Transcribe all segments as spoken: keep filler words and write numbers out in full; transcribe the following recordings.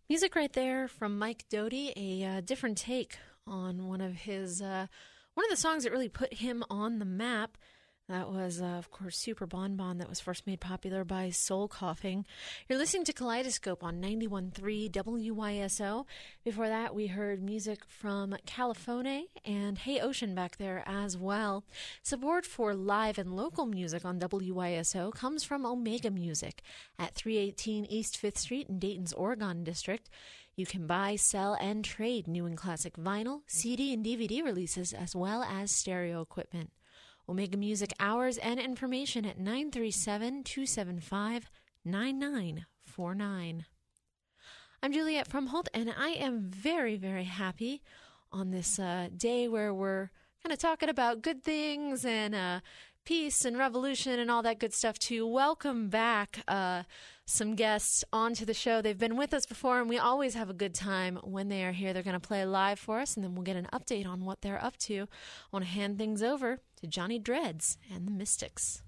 Music right there from Mike Doughty, a uh, different take on one of his, uh, one of the songs that really put him on the map. That was, uh, of course, Super Bon Bon, that was first made popular by Soul Coughing. You're listening to Kaleidoscope on ninety-one point three W Y S O. Before that, we heard music from Caliphone and Hey Ocean back there as well. Support for live and local music on W Y S O comes from Omega Music at three eighteen East fifth Street in Dayton's Oregon District. You can buy, sell, and trade new and classic vinyl, C D, and D V D releases, as well as stereo equipment. Omega Music hours and information at nine three seven, two seven five, nine nine four nine. I'm Juliet from Holt, and I am very, very happy on this uh, day where we're kind of talking about good things and uh, peace and revolution and all that good stuff to welcome back uh, some guests onto the show. They've been with us before, and we always have a good time when they are here. They're going to play live for us, and then we'll get an update on what they're up to. I want to hand things over to Johnny Dreads and the Mystics.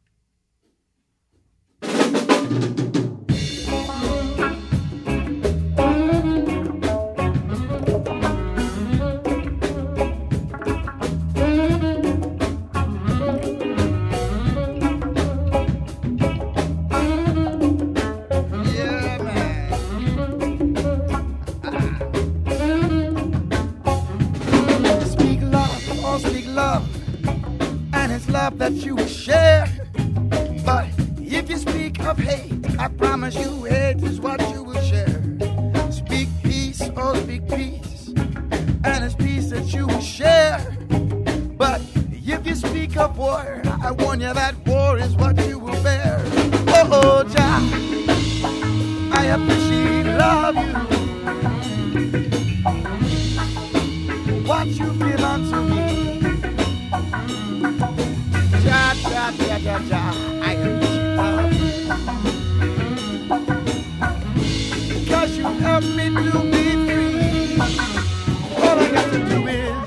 Love that you will share, but if you speak of hate, I promise you hate is what you will share. Speak peace, oh speak peace, and it's peace that you will share. But if you speak of war, I warn you that war is what you will bear. Oh, oh, Jah, I appreciate love you, what you give unto me. Ja, ja, ja, ja, ja, I appreciate love. Cause you help me to be free. All I got to do is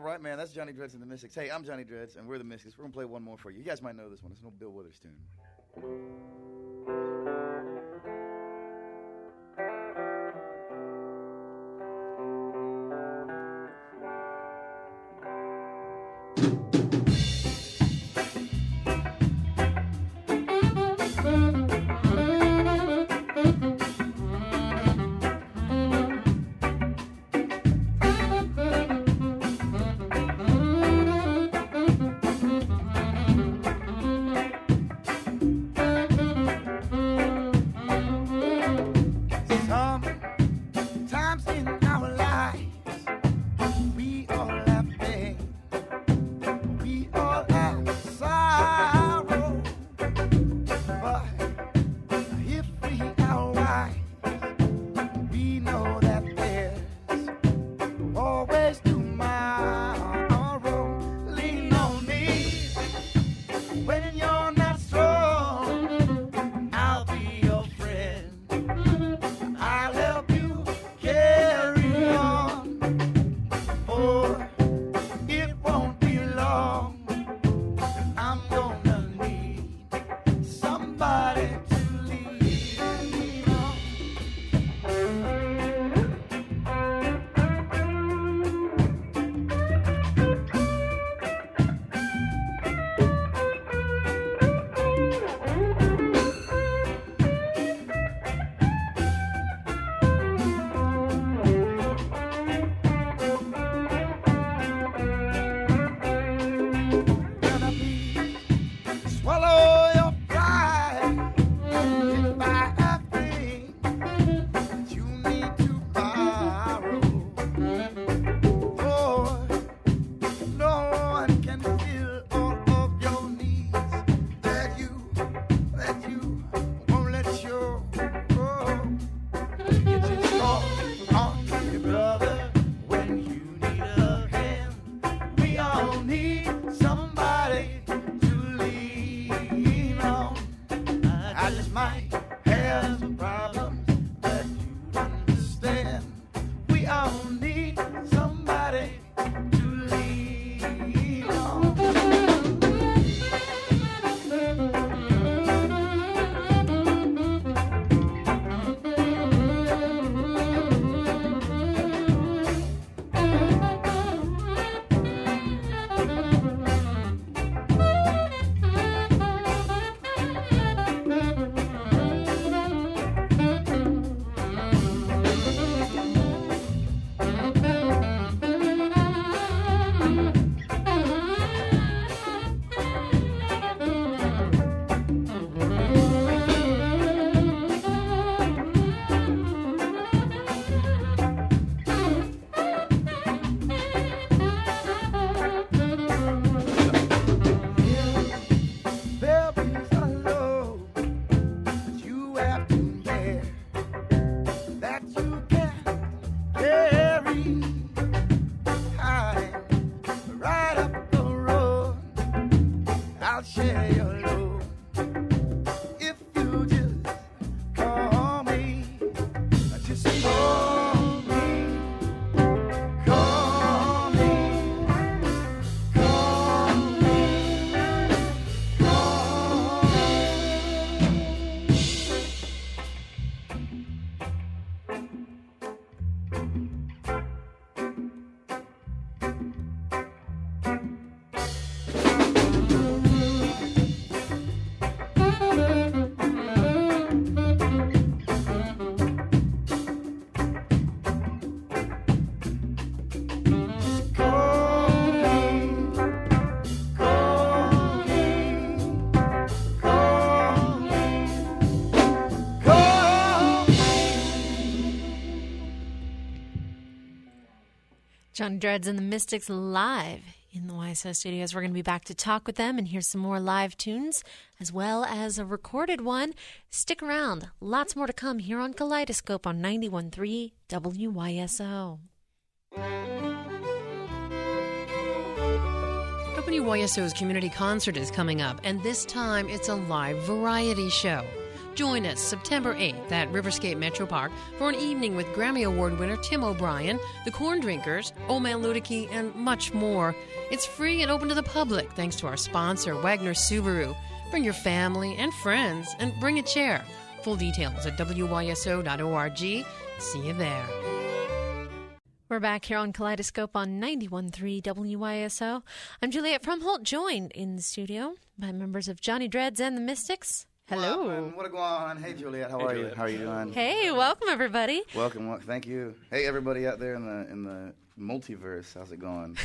right, man. That's Johnny Dreads and the Mystics. Hey, I'm Johnny Dreads, and we're the Mystics. We're going to play one more for you. You guys might know this one. It's an old Bill Withers tune. Johnny Dreads and the Mystics live in the Y S O studios. We're going to be back to talk with them and hear some more live tunes as well as a recorded one. Stick around. Lots more to come here on Kaleidoscope on ninety-one point three W Y S O. W Y S O's community concert is coming up, and this time it's a live variety show. Join us September eighth at Riverscape Metro Park for an evening with Grammy Award winner Tim O'Brien, the Corn Drinkers, Old Man Ludicky, and much more. It's free and open to the public thanks to our sponsor, Wagner Subaru. Bring your family and friends and bring a chair. Full details at W Y S O dot org. See you there. We're back here on Kaleidoscope on ninety-one point three W Y S O. I'm Juliet Frumholt, joined in the studio by members of Johnny Dreads and the Mystics. Hello. What, up, what going on? Hey, Juliet. How Hey, are Juliet. you? How are you doing? Hey, welcome everybody. Welcome. Well, thank you. Hey, everybody out there in the in the multiverse. How's it going?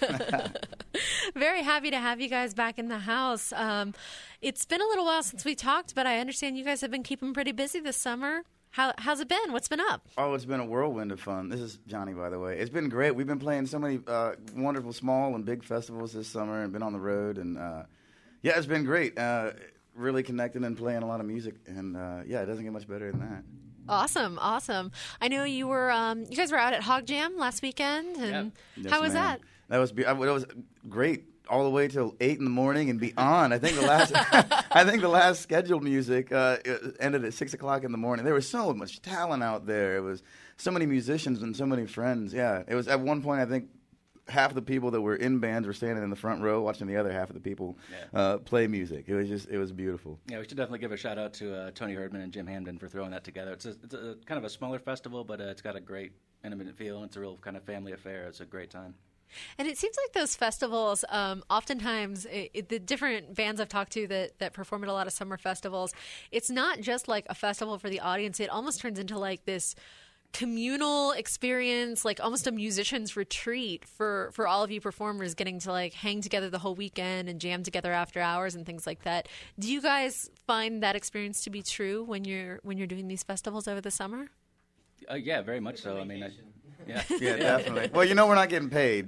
Very happy to have you guys back in the house. Um, it's been a little while since we talked, but I understand you guys have been keeping pretty busy this summer. How, how's it been? What's been up? Oh, it's been a whirlwind of fun. This is Johnny, by the way. It's been great. We've been playing so many uh, wonderful small and big festivals this summer and been on the road. And, uh, yeah, it's been great. Uh, really connecting and playing a lot of music. And, uh, yeah, it doesn't get much better than that. Awesome, awesome. I know you were, um, you guys were out at Hog Jam last weekend. And Yes, how was ma'am. that? That was, be- I, that was great. All the way till eight in the morning and beyond. I think the last, I think the last scheduled music uh, it ended at six o'clock in the morning. There was so much talent out there. It was so many musicians and so many friends. Yeah, it was at one point. I think half the people that were in bands were standing in the front row watching the other half of the people Yeah. uh, play music. It was just, it was beautiful. Yeah, we should definitely give a shout out to uh, Tony Herdman and Jim Hamden for throwing that together. It's a, it's a kind of a smaller festival, but uh, it's got a great intimate feel. And it's a real kind of family affair. It's a great time. And it seems like those festivals, um, oftentimes, it, it, the different bands I've talked to that, that perform at a lot of summer festivals, it's not just like a festival for the audience. It almost turns into like this communal experience, like almost a musician's retreat for, for all of you performers getting to like hang together the whole weekend and jam together after hours and things like that. Do you guys find that experience to be true when you're when you're doing these festivals over the summer? Uh, yeah, very much so. I mean, I, yeah. Yeah, definitely. Well, you know we're not getting paid.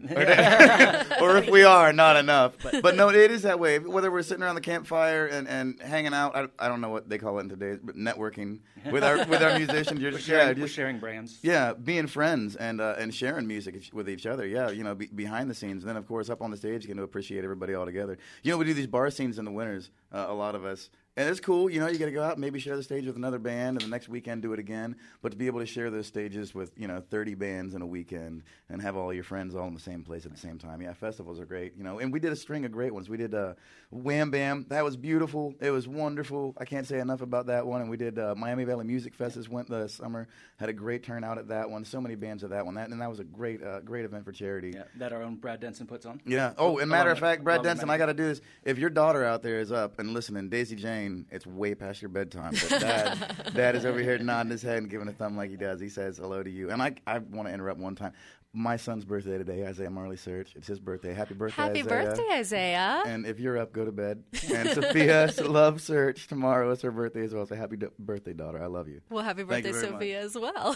Or if we are, not enough. But, but no, it is that way. Whether we're sitting around the campfire and, and hanging out, I, I don't know what they call it in today's, but networking with our with our musicians. You're We're just, sharing, yeah, we're just, sharing brands. yeah, being friends and uh, and sharing music each- with each other. Yeah, you know, be, behind the scenes. And then, of course, up on the stage, you get to appreciate everybody all together. You know, we do these bar scenes in the winters, uh, a lot of us. And it's cool, you know, you got to go out and maybe share the stage with another band, and the next weekend do it again. But to be able to share those stages with, you know, thirty bands in a weekend and have all your friends all in the same place at the same time. Yeah, festivals are great, you know. And we did a string of great ones. We did uh, Wham Bam. That was beautiful. It was wonderful. I can't say enough about that one. And we did uh, Miami Valley Music Fest this went the summer. Had a great turnout at that one. So many bands at that one. That, and that was a great, uh, great event for charity. Yeah, that our own Brad Denson puts on. Yeah. Oh, and matter of Along fact, with- Brad along with Denson, Matt. I got to do this. If your daughter out there is up and listening, Daisy Jane, it's way past your bedtime. But Dad, Dad is over here nodding his head and giving a thumb like he does. He says hello to you. And I, I want to interrupt one time. My son's birthday today, Isaiah Marley Search. It's his birthday. Happy birthday, Happy Isaiah. birthday, Isaiah. And if you're up, go to bed. And Sophia Love Search tomorrow is her birthday as well. So happy d- birthday, daughter. I love you. Well, happy Thank birthday, you very Sophia, as well.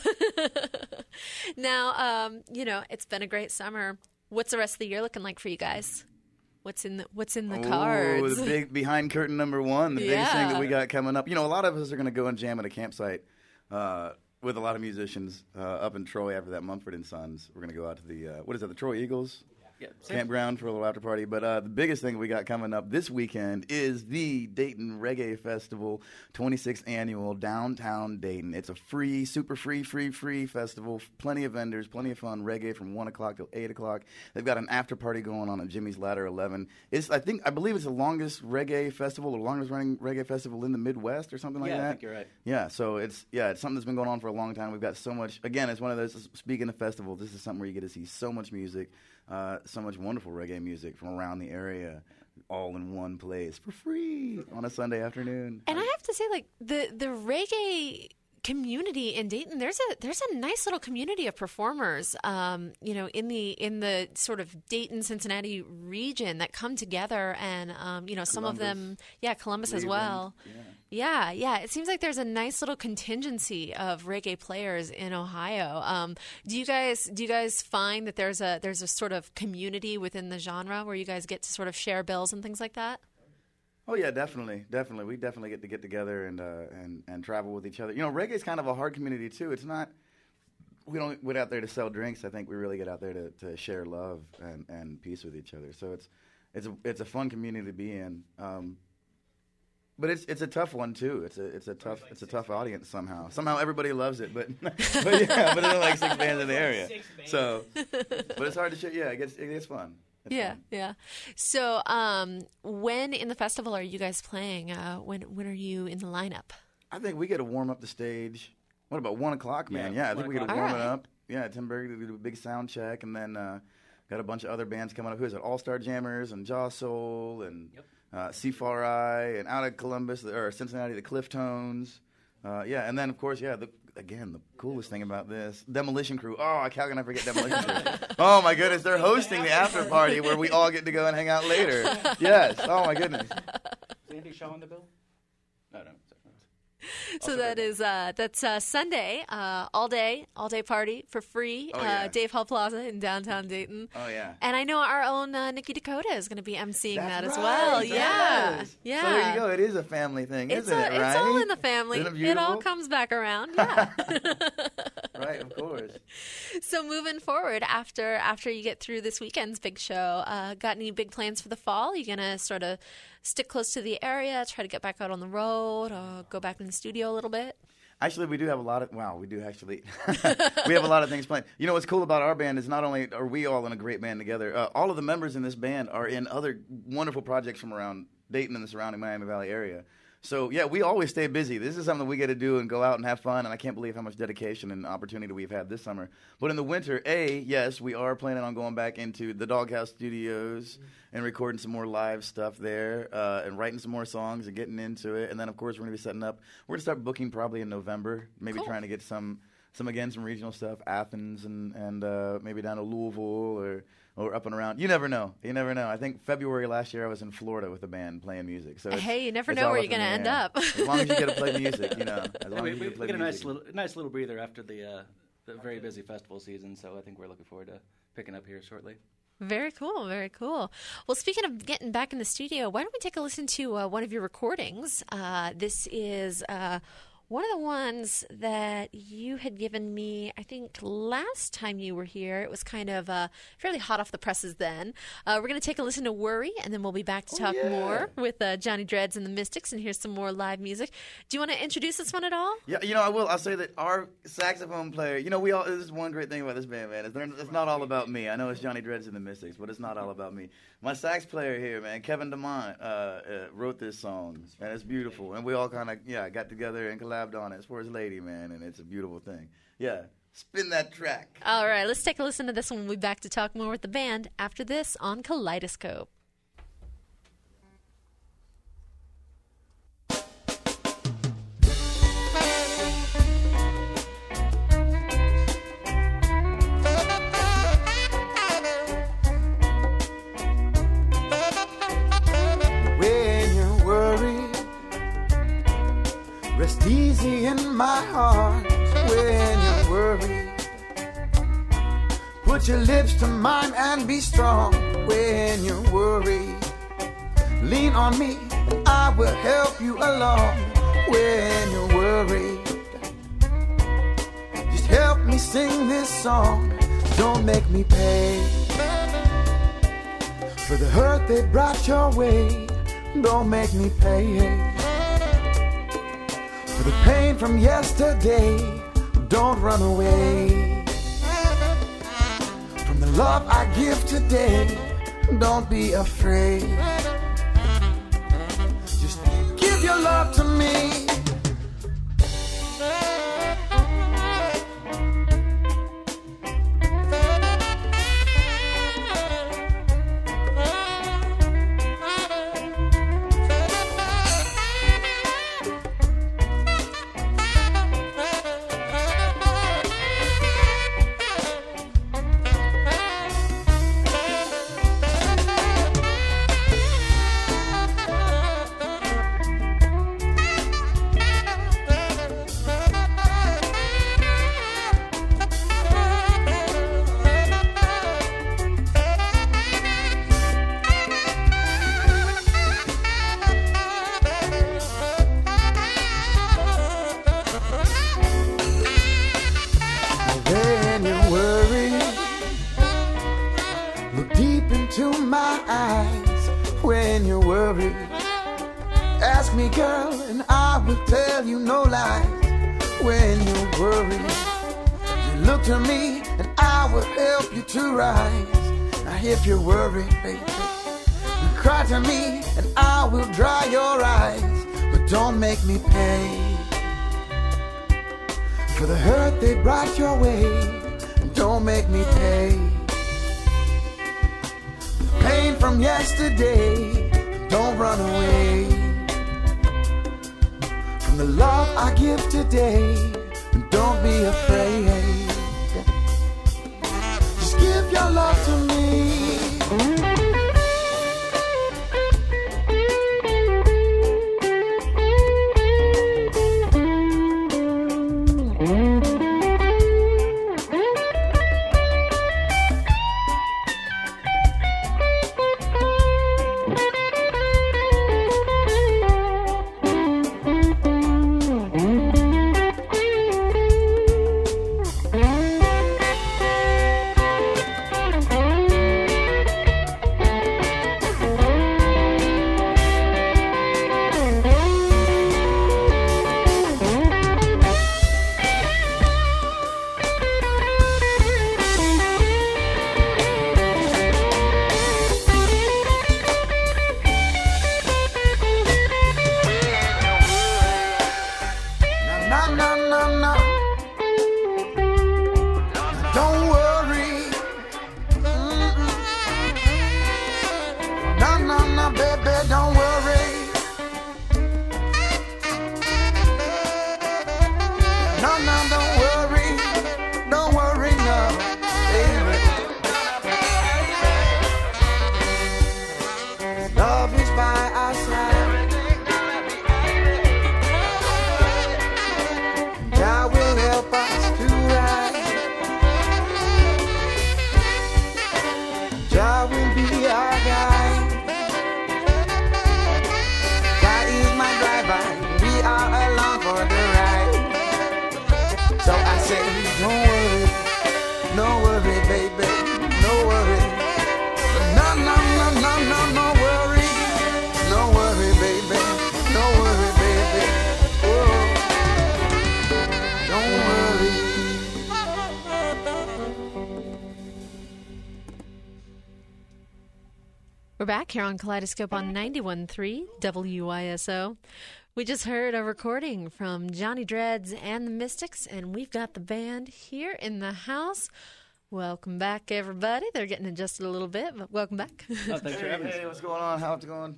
Now, um, you know, it's been a great summer. What's the rest of the year looking like for you guys? What's in the What's in the Oh, cards? the big behind curtain number one, the biggest thing Yeah. that we got coming up. You know, a lot of us are going to go and jam at a campsite uh, with a lot of musicians uh, up in Troy after that Mumford and Sons. We're going to go out to the, uh, what is that, the Troy Eagles? Yeah, same. Campground for a little after party. But uh, the biggest thing we got coming up this weekend is the Dayton Reggae Festival, twenty-sixth annual, downtown Dayton. It's a free, super free, free, free festival. Plenty of vendors, plenty of fun. Reggae from one o'clock till eight o'clock. They've got an after party going on at Jimmy's Ladder eleven. It's, I think, I believe it's the longest reggae festival, or longest running reggae festival in the Midwest or something like Yeah, that. I think you're right. Yeah, so it's yeah, it's something that's been going on for a long time. We've got so much. Again, it's one of those. Speaking of festivals, this is something where you get to see so much music, uh, so much wonderful reggae music from around the area, all in one place for free on a Sunday afternoon. And I have to say, like the the reggae community in Dayton, there's a there's a nice little community of performers, um, you know, in the in the sort of Dayton Cincinnati region that come together, and um, you know, some of Columbus, them, yeah, Columbus as Cleveland, well. yeah. Yeah, yeah. It seems like there's a nice little contingency of reggae players in Ohio. Um, do you guys do you guys find that there's a there's a sort of community within the genre where you guys get to sort of share bills and things like that? Oh yeah, definitely, definitely. We definitely get to get together and uh, and and travel with each other. You know, reggae is kind of a hard community too. It's not. We don't get out there to sell drinks. I think we really get out there to, to share love and, and peace with each other. So it's it's a, it's a fun community to be in. Um, But it's it's a tough one too. It's a it's a tough it's a tough audience somehow. Somehow everybody loves it, but but yeah, but there's like six bands in the area. So, but it's hard to shit. Yeah, it gets it gets fun. It's yeah, fun. yeah. So, um, when in the festival are you guys playing? Uh, when when are you in the lineup? I think we get to warm up the stage. What about one o'clock, man? Yeah, Yeah, I think one we get to o'clock. warm All it right. up. Yeah, Tim Berg, we do a big sound check, and then uh, got a bunch of other bands coming up. Who is it? All Star Jammers and Jaw Soul and Yep. uh, C four I, and out of Columbus or Cincinnati, the Cliftones. Uh, yeah, and then of course, yeah, the, again, the coolest thing about this, Demolition Crew. Oh, how can I forget Demolition Crew? Oh my goodness, they're hosting the after party where we all get to go and hang out later. Yes. Oh my goodness. Is Andy Shaw on the bill? No, no. So Also that great. is uh, that's uh, Sunday, uh, all day, all day party for free. Oh, uh, yeah. Dave Hall Plaza in downtown Dayton. Oh yeah. And I know our own uh, Nikki Dakota is going to be emceeing That's that as right, well. yes. Yeah, yeah. So there you go. It is a family thing, It's isn't a, it? Right? it's all in the family. Isn't it It all beautiful? comes back around. Yeah. Right, of course. So moving forward, after after you get through this weekend's big show, uh, got any big plans for the fall? You gonna sort of stick close to the area, try to get back out on the road, or go back in the studio a little bit? Actually, we do have a lot of, wow, we do actually. We have a lot of things planned. You know, what's cool about our band is not only are we all in a great band together, uh, all of the members in this band are in other wonderful projects from around Dayton and the surrounding Miami Valley area. So, yeah, we always stay busy. This is something we get to do and go out and have fun, and I can't believe how much dedication and opportunity we've had this summer. But in the winter, A, yes, we are planning on going back into the Doghouse Studios and recording some more live stuff there uh, and writing some more songs and getting into it. And then, of course, we're going to be setting up. We're going to start booking probably in November, maybe Cool. trying to get some, some again, some regional stuff, Athens and, and uh, maybe down to Louisville or or up and around. You never know. You never know. I think February last year I was in Florida with a band playing music. So it's- Hey, you never it's know all where up you're in gonna the end air. up. As long as you get to play music, you know. As Yeah, long we as we, you get to play we get a nice music. little nice little breather after the uh, the very busy festival season. So I think we're looking forward to picking up here shortly. Very cool, very cool. Well, speaking of getting back in the studio, why don't we take a listen to uh, one of your recordings? Uh, this is uh, one of the ones that you had given me, I think, last time you were here. It was kind of uh, fairly hot off the presses then. Uh, we're going to take a listen to Worry, and then we'll be back to talk yeah. more with uh, Johnny Dreads and the Mystics and hear some more live music. Do you want to introduce this one at all? Yeah, you know, I will. I'll say that our saxophone player, you know, we all, this is one great thing about this band, man. It's, it's not all about me. I know it's Johnny Dreads and the Mystics, but it's not all about me. My sax player here, man, Kevin DeMont, uh, uh, wrote this song, and it's beautiful. And we all kind of, yeah, got together and collabed on it. It's for his lady, man, and it's a beautiful thing. Yeah, spin that track. All right, let's take a listen to this one. We'll be back to talk more with the band after this on Kaleidoscope. When you worry, rest easy in my heart. When you worry, put your lips to mine and be strong. When you worry, lean on me and I will help you along. When you worry, just help me sing this song. Don't make me pay for the hurt they brought your way. Don't make me pay for the pain from yesterday. Don't run away from the love I give today. Don't be afraid. Just give your love to me. When you worry, look deep into my eyes. When you worry, ask ask me, girl, and I will tell you no lies. When you're worried, you look to me, and I will help you to rise. Now if you're worried, baby, you cry to me, and I will dry your eyes. But don't make me pay for the hurt they brought your way. And don't make me pay the pain from yesterday. Don't run away from the love I give today. And don't be afraid. Just give your love to me. We're back here on Kaleidoscope on ninety-one point three W I S O. We just heard a recording from Johnny Dreads and the Mystics, and we've got the band here in the house. Welcome back, everybody. They're getting adjusted a little bit, but welcome back. Oh, thanks for having us. Hey, what's going on? How's it going?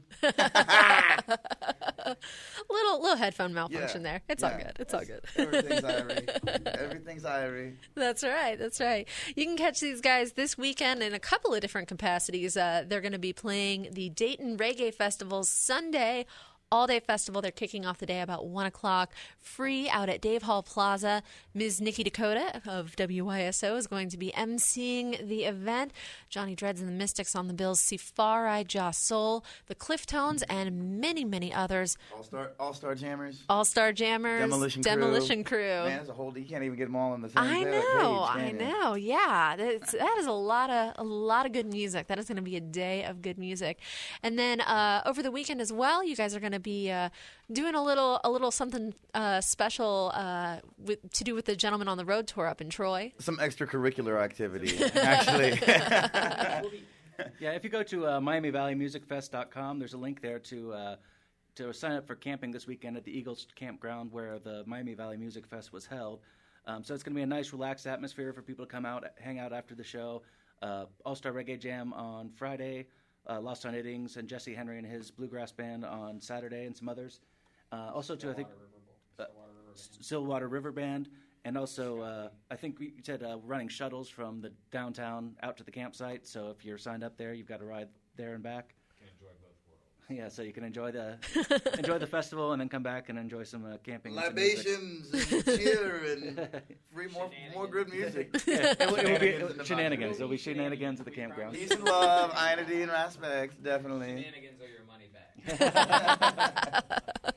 little little headphone malfunction Yeah. there. It's Yeah. all good. It's all good. Everything's Irie. Everything's Irie. That's right. That's right. You can catch these guys this weekend in a couple of different capacities. Uh, they're going to be playing the Dayton Reggae Festival Sunday. All-day festival. They're kicking off the day about one o'clock. Free out at Dave Hall Plaza. Miz Nikki Dakota of W Y S O is going to be emceeing the event. Johnny Dreads and the Mystics on the bills. Sifari, Ja Soul, the Cliftones, and many, many others. All-star, all-star jammers. All-Star Jammers. Demolition Crew. Demolition Crew. Man, it's a whole. You can't even get them all on the same I page, know, I can you? know. Yeah, that's, that is a lot of a lot of good music. That is going to be a day of good music. And then uh, over the weekend as well, you guys are going to be uh, doing a little a little something uh, special uh, with, to do with the Gentlemen on the Road tour up in Troy. Some extracurricular activity, actually. Yeah, if you go to uh, Miami Valley Music Fest dot com, there's a link there to uh, to sign up for camping this weekend at the Eagles Campground where the Miami Valley Music Fest was held. Um, so it's going to be a nice, relaxed atmosphere for people to come out, hang out after the show. Uh, All-Star Reggae Jam on Friday, uh, Lost on Iddings, and Jesse Henry and his bluegrass band on Saturday, and some others. Uh, also, to I think uh, Stillwater River Band, and also uh, I think you said uh, running shuttles from the downtown out to the campsite. So if you're signed up there, you've got to ride there and back. Yeah, so you can enjoy the enjoy the festival and then come back and enjoy some uh, camping. and some music. Libations and cheer and free more more good music. Yeah, it will, it will be Shenanigans in the shenanigans. There'll be shenanigans at the campground. Peace and love, identity and respect, definitely. Shenanigans or your money back.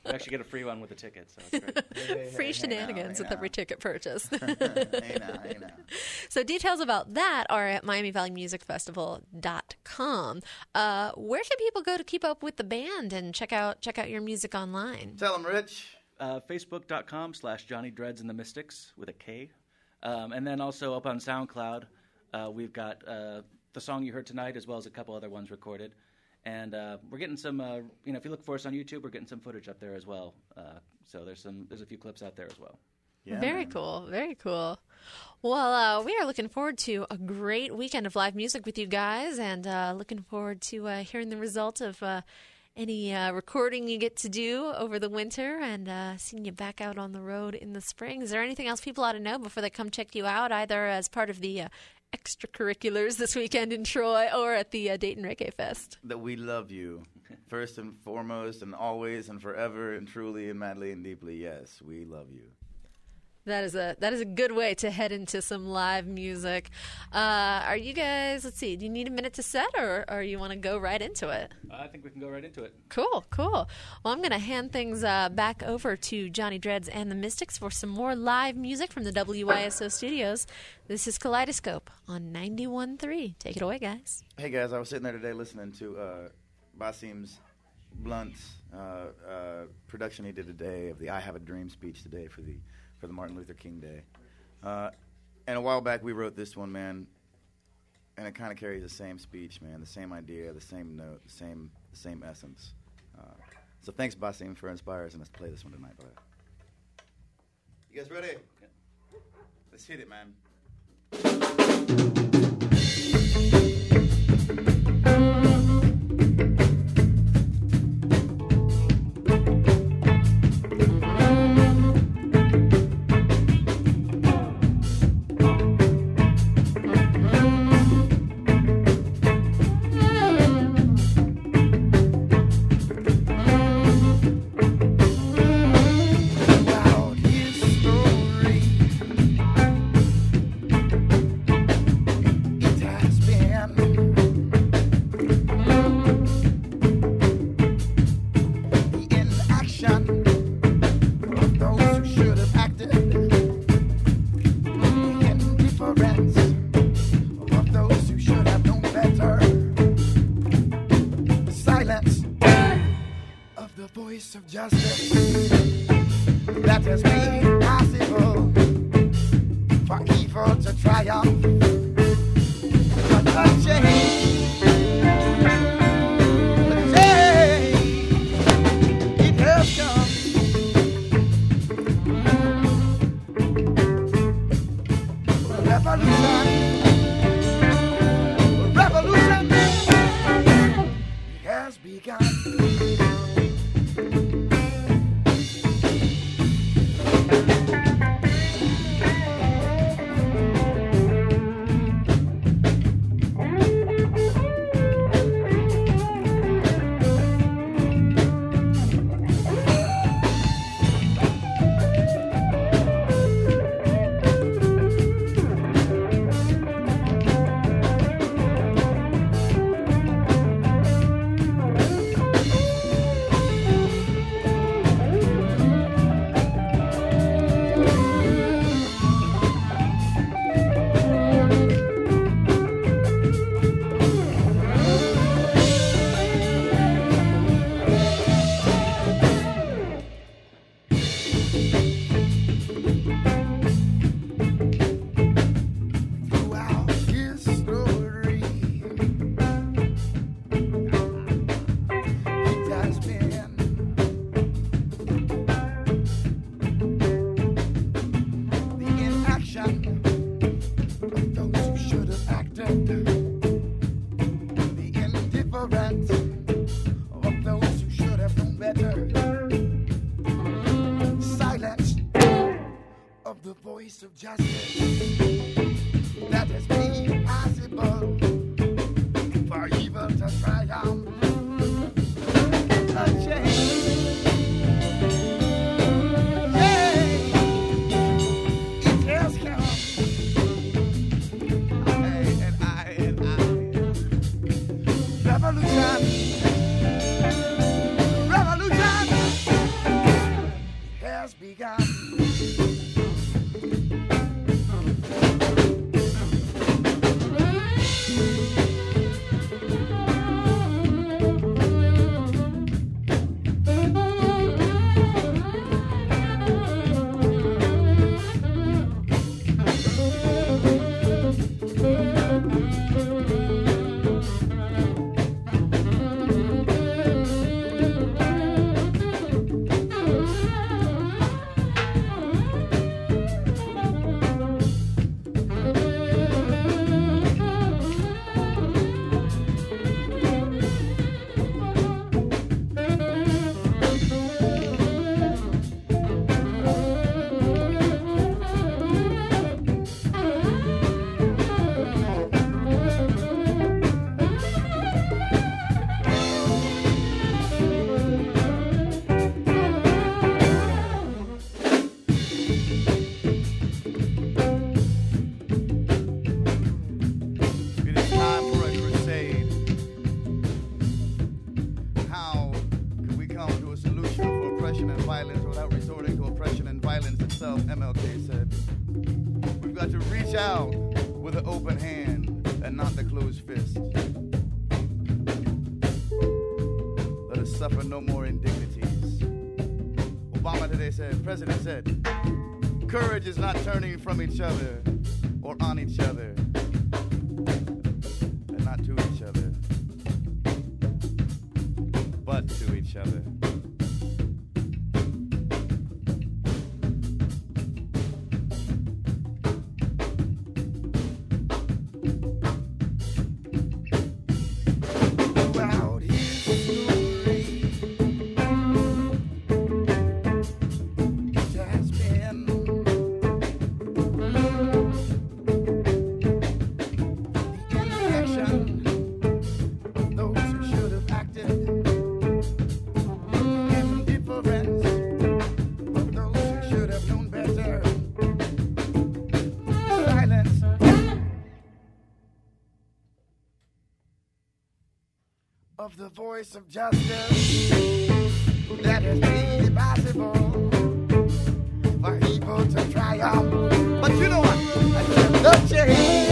You actually get a free one with a ticket, so it's great. Hey, hey, Free hey, shenanigans hey now, with hey every ticket purchase. now. Hey now, hey now. So details about that are at Miami Valley Music Festival dot com. Uh, where should people go to keep up with the band and check out check out your music online? Tell them, Rich. Uh, Facebook.com slash Johnny Dreads and the Mystics with a K. Um, and then also up on SoundCloud, uh, we've got uh, the song you heard tonight as well as a couple other ones recorded. And uh, we're getting some, uh, you know, if you look for us on YouTube, we're getting some footage up there as well. Uh, so there's some, there's a few clips out there as well. Yeah, Very man. cool. Very cool. Well, uh, we are looking forward to a great weekend of live music with you guys, and uh, looking forward to uh, hearing the result of uh, any uh, recording you get to do over the winter, and uh, seeing you back out on the road in the spring. Is there anything else people ought to know before they come check you out, either as part of the uh, extracurriculars this weekend in Troy or at the uh, Dayton Reggae Fest? That we love you, first and foremost, and always and forever and truly and madly and deeply. Yes, we love you. That is a that is a good way to head into some live music. Uh, are you guys? Let's see. Do you need a minute to set, or or you want to go right into it? I think we can go right into it. Cool, cool. Well, I'm going to hand things uh, back over to Johnny Dreads and the Mystics for some more live music from the W Y S O studios. This is Kaleidoscope on ninety-one point three. Take it away, guys. Hey guys, I was sitting there today listening to uh, Basim's blunt uh, uh, production he did today of the "I Have a Dream" speech today for the for the Martin Luther King Day. Uh, and a while back we wrote this one, man, and it kind of carries the same speech, man, the same idea, the same note, the same the same essence. Uh, so thanks, Basim, for inspiring us to play this one tonight, brother. You guys ready? Yeah. Let's hit it, man. Of justice that has made it possible for evil to triumph. But a change, a change, it has come. Revolution, revolution has begun. Of justice that has made it possible for evil to triumph. A change, change, it has come. I and I and I. Revolution, revolution. reach out with an open hand and not the closed fist. Let us suffer no more indignities. Obama today said, President said, courage is not turning from each other or on each other and not to each other, but to each other. Of the voice of justice that has made it possible for evil to triumph. But you know what? The change,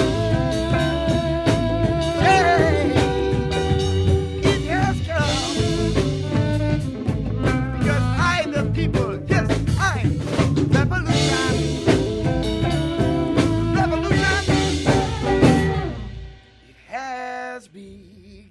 change, it has come because I, the people, yes, I, revolution, revolution, it has begun.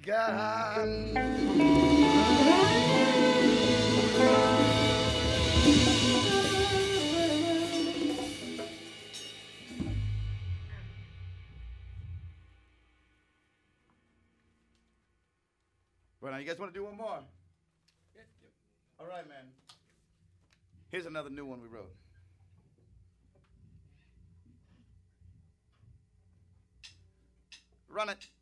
Well, now you guys want to do one more? Yep, yep. All right, man. Here's another new one we wrote. Run it.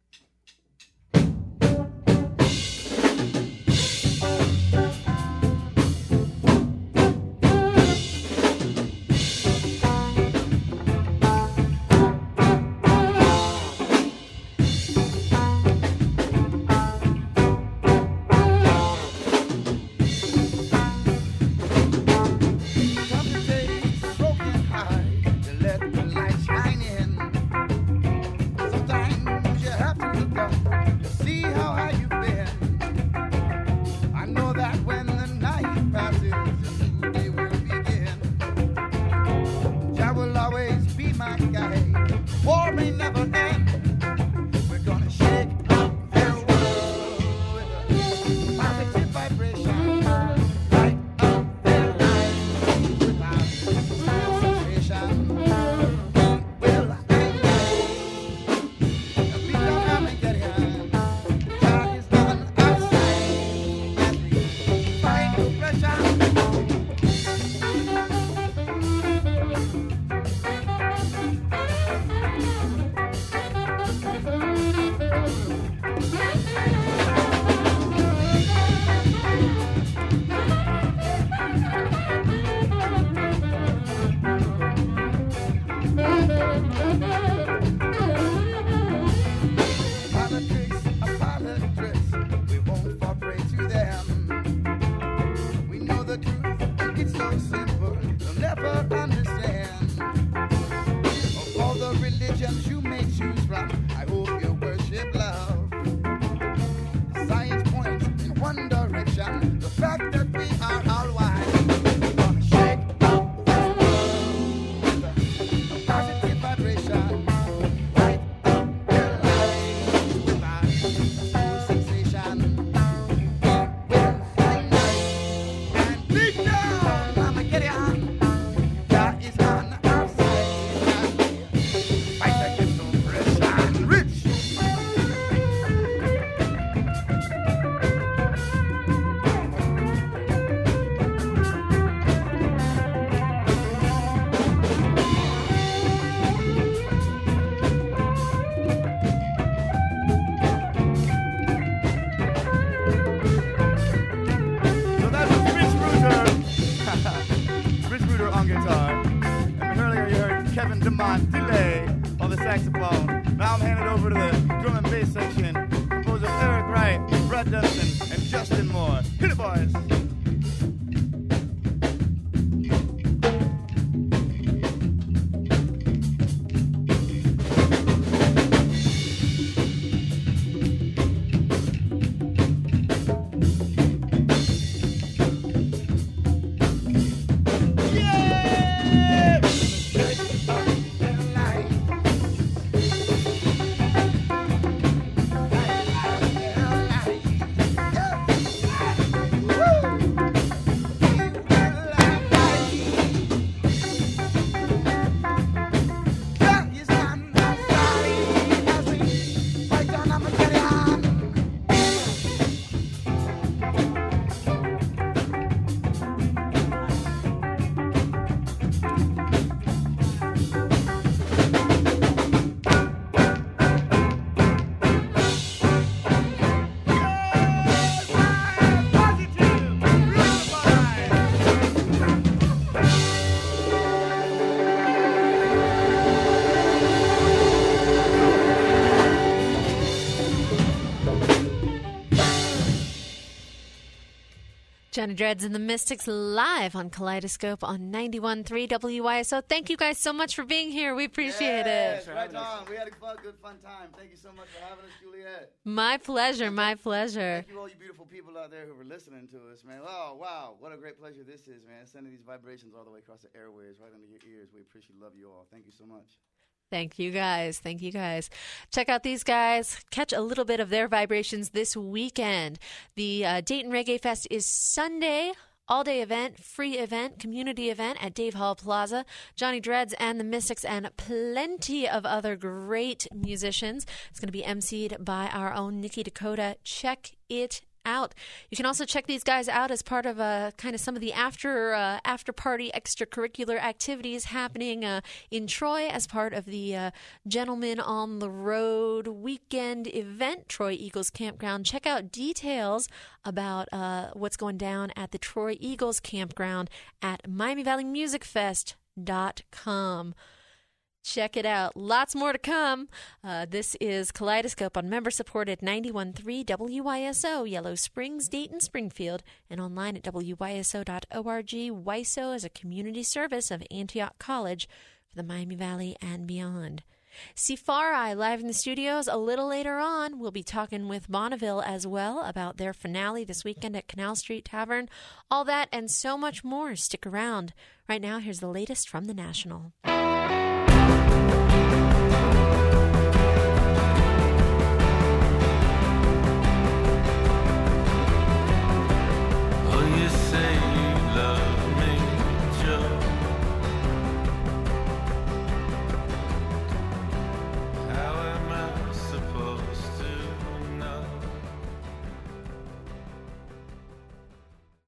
Johnny Dreads and the Mystics live on Kaleidoscope on ninety-one point three W Y S O. Thank you guys so much for being here. We appreciate yes, it. Right on. We had a fun, good, fun time. Thank you so much for having us, Juliet. My pleasure. My pleasure. Thank you, all you beautiful people out there who were listening to us, man. Oh, wow. What a great pleasure this is, man. Sending these vibrations all the way across the airwaves, right under your ears. We appreciate, love you all. Thank you so much. Thank you guys. Thank you guys. Check out these guys. Catch a little bit of their vibrations this weekend. The uh, Dayton Reggae Fest is Sunday. All-day event, free event, community event at Dave Hall Plaza. Johnny Dreads and the Mystics and plenty of other great musicians. It's going to be emceed by our own Nikki Dakota. Check it out. You can also check these guys out as part of uh, kind of some of the after uh, after party extracurricular activities happening uh, in Troy as part of the uh, Gentlemen on the Road weekend event, Troy Eagles Campground. Check out details about uh, what's going down at the Troy Eagles Campground at Miami Valley Music Fest dot com. Check it out. Lots more to come. Uh, this is Kaleidoscope on member-supported ninety-one point three W Y S O, Yellow Springs, Dayton, Springfield, and online at W Y S O dot org. W Y S O is a community service of Antioch College for the Miami Valley and beyond. Safari live in the studios a little later on. We'll be talking with Bonneville as well about their finale this weekend at Canal Street Tavern. All that and so much more. Stick around. Right now, here's the latest from the National.